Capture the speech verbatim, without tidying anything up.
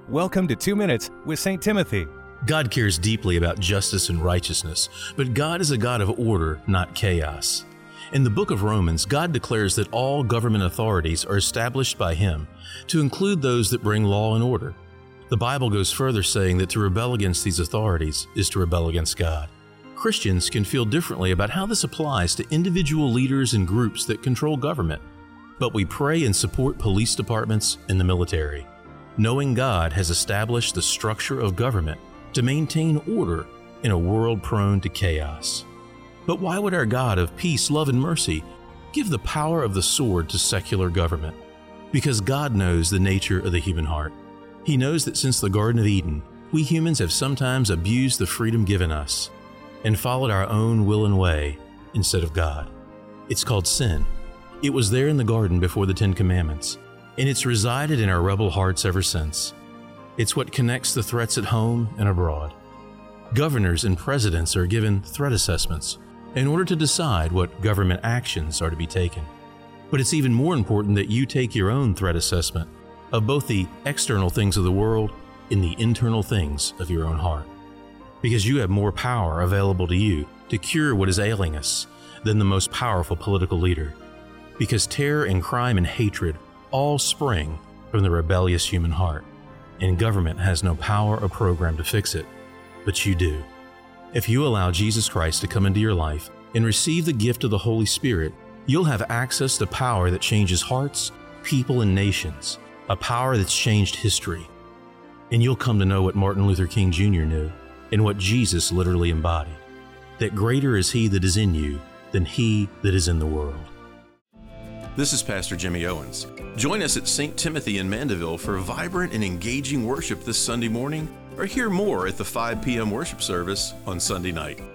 Welcome to Two Minutes with Saint Timothy. God cares deeply about justice and righteousness, but God is a God of order, not chaos. In the book of Romans, God declares that all government authorities are established by Him, to include those that bring law and order. The Bible goes further, saying that to rebel against these authorities is to rebel against God. Christians can feel differently about how this applies to individual leaders and groups that control government, but we pray and support police departments and the military, knowing God has established the structure of government to maintain order in a world prone to chaos. But why would our God of peace, love, and mercy give the power of the sword to secular government? Because God knows the nature of the human heart. He knows that since the Garden of Eden, we humans have sometimes abused the freedom given us and followed our own will and way instead of God. It's called sin. It was there in the garden before the Ten Commandments, and it's resided in our rebel hearts ever since. It's what connects the threats at home and abroad. Governors and presidents are given threat assessments in order to decide what government actions are to be taken. But it's even more important that you take your own threat assessment of both the external things of the world and the internal things of your own heart. Because you have more power available to you to cure what is ailing us than the most powerful political leader. Because terror and crime and hatred all spring from the rebellious human heart, and government has no power or program to fix it, but you do. If you allow Jesus Christ to come into your life and receive the gift of the Holy Spirit, you'll have access to power that changes hearts, people, and nations, a power that's changed history. And you'll come to know what Martin Luther King Junior knew and what Jesus literally embodied, that greater is He that is in you than he that is in the world. This is Pastor Jimmy Owens. Join us at Saint Timothy in Mandeville for vibrant and engaging worship this Sunday morning, or hear more at the five p.m. worship service on Sunday night.